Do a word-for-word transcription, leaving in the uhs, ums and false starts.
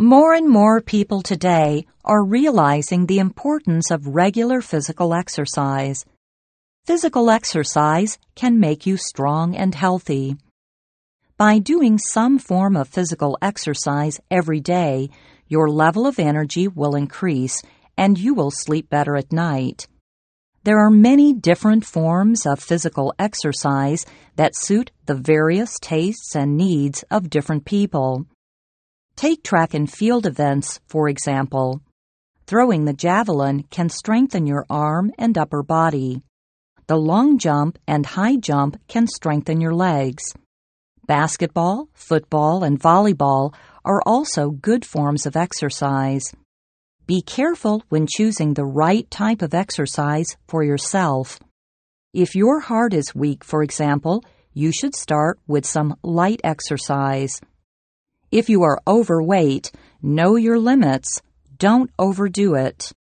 More and more people today are realizing the importance of regular physical exercise. Physical exercise can make you strong and healthy. By doing some form of physical exercise every day, your level of energy will increase and you will sleep better at night. There are many different forms of physical exercise that suit the various tastes and needs of different people. Take track and field events, for example. Throwing the javelin can strengthen your arm and upper body. The long jump and high jump can strengthen your legs. Basketball, football, and volleyball are also good forms of exercise. Be careful when choosing the right type of exercise for yourself. If your heart is weak, for example, you should start with some light exercise. If you are overweight, know your limits. Don't overdo it.